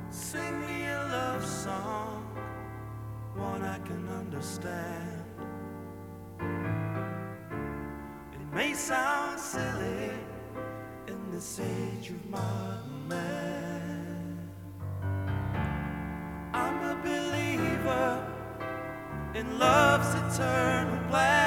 Sing me a love song, one I can understand. It may sound silly in this age of modern man. I'm a believer in love's eternal plan.